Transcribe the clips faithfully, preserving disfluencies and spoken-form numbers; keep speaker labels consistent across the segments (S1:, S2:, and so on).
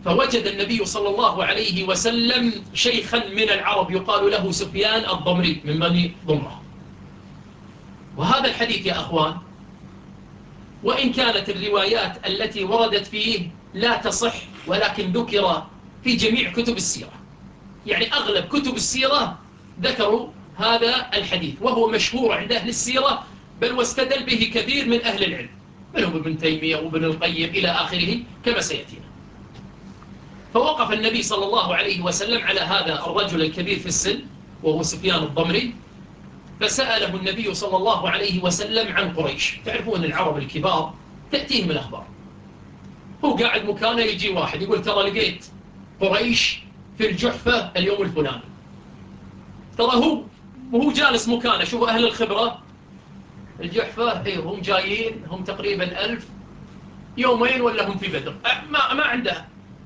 S1: فوجد النبي صلى الله عليه وسلم شيخا من العرب يقال له سفيان الضمري من بني ضمرة. وهذا الحديث يا أخوان وإن كانت الروايات التي وردت فيه لا تصح، ولكن ذكر في جميع كتب السيرة، يعني أغلب كتب السيرة ذكروا هذا الحديث، وهو مشهور عند أهل السيرة، بل واستدل به كثير من أهل العلم منهم ابن تيمية وابن القيم إلى آخره كما سيأتينا. فوقف النبي صلى الله عليه وسلم على هذا الرجل الكبير في السن وهو سفيان الضمري، فسأله النبي صلى الله عليه وسلم عن قريش. تعرفون العرب الكبار تأتيهم الأخبار، هو قاعد مكانه يجي واحد يقول ترى لقيت قريش في الجحفة اليوم الفلاني، ترى هو وهو جالس مكانه. شوفوا أهل الخبرة، الجحفة ايه هم جايين، هم تقريبا ألف، يومين ولا هم في بدر، ما, ما عنده.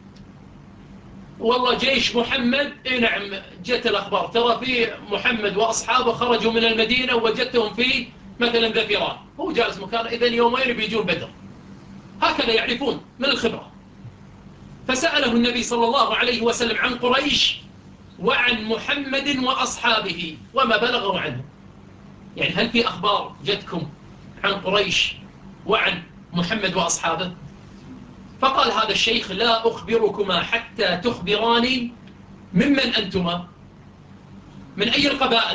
S1: والله جيش محمد اي نعم جت الأخبار ترى في محمد وأصحابه خرجوا من المدينة ووجدتهم في مثلا ذفيران، هو جالس مكانه، إذا يومين بيجون بدر. هكذا يعرفون من الخبرة. فسأله النبي صلى الله عليه وسلم عن قريش وعن محمد وأصحابه وما بلغوا عنه، يعني هل في أخبار جتكم عن قريش وعن محمد وأصحابه؟ فقال هذا الشيخ لا أخبركما حتى تخبراني ممن أنتما، من أي القبائل؟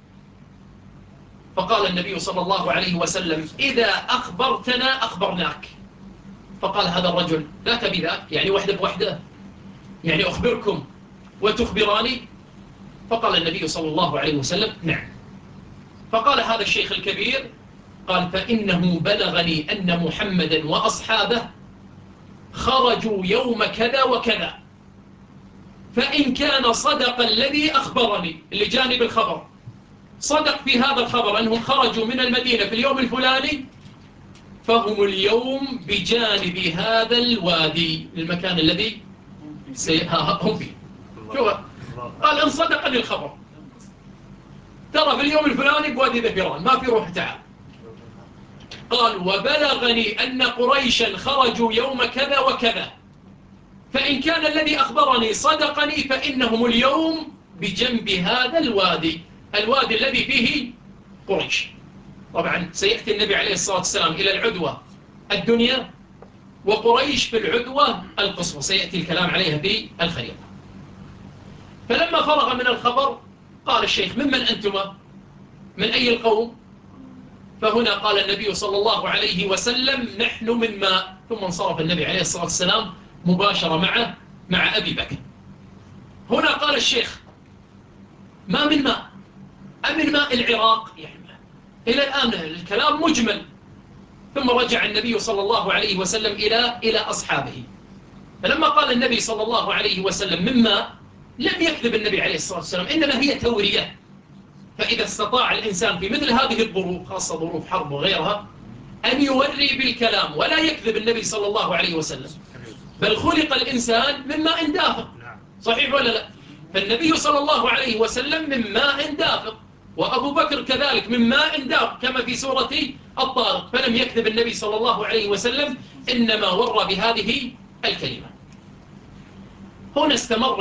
S1: فقال النبي صلى الله عليه وسلم إذا أخبرتنا أخبرناك. فقال هذا الرجل ذاك بذاك، يعني وحده بوحده، يعني أخبركم وتخبراني؟ فقال النبي صلى الله عليه وسلم نعم. فقال هذا الشيخ الكبير قال فإنه بلغني أن محمدا وأصحابه خرجوا يوم كذا وكذا، فإن كان صدق الذي أخبرني، اللي جاني بالخبر صدق في هذا الخبر أنهم خرجوا من المدينة في اليوم الفلاني، فهم اليوم بجانب هذا الوادي، المكان الذي هم فيه. شوف قال إن صدقني الخبر ترى في اليوم الفلاني بوادي ذفيران، ما في روح تعال. قال وبلغني أن قريشا خرجوا يوم كذا وكذا، فإن كان الذي أخبرني صدقني فإنهم اليوم بجنب هذا الوادي، الوادي الذي فيه قريش. طبعا سيأتي النبي عليه الصلاة والسلام إلى العدوى الدنيا، وقريش في العدوى القصوى، سيأتي الكلام عليها في الخريطة. فلما فرغ من الخبر قال الشيخ ممن أنتما، من أي القوم؟ فهنا قال النبي صلى الله عليه وسلم نحن من ماء، ثم انصرف النبي عليه الصلاة والسلام مباشرة معه مع أبي بكر. هنا قال الشيخ ما من ماء، أمن ماء العراق؟ يعني إلى الآن الكلام مجمل. ثم رجع النبي صلى الله عليه وسلم إلى إلى أصحابه، فلما قال النبي صلى الله عليه وسلم مما لم يكذب النبي عليه الصلاة والسلام، إنما هي تورية. فإذا استطاع الإنسان في مثل هذه الظروف، خاصة ظروف حرب وغيرها، أن يوري بالكلام ولا يكذب النبي صلى الله عليه وسلم، بل خلق الإنسان من ماء دافق، صحيح ولا لا؟ فالنبي صلى الله عليه وسلم من ماء دافق، وأبو بكر كذلك من ماء دافق كما في سورة الطارق، فلم يكذب النبي صلى الله عليه وسلم، إنما ور بهذه الكلمة. هنا استمر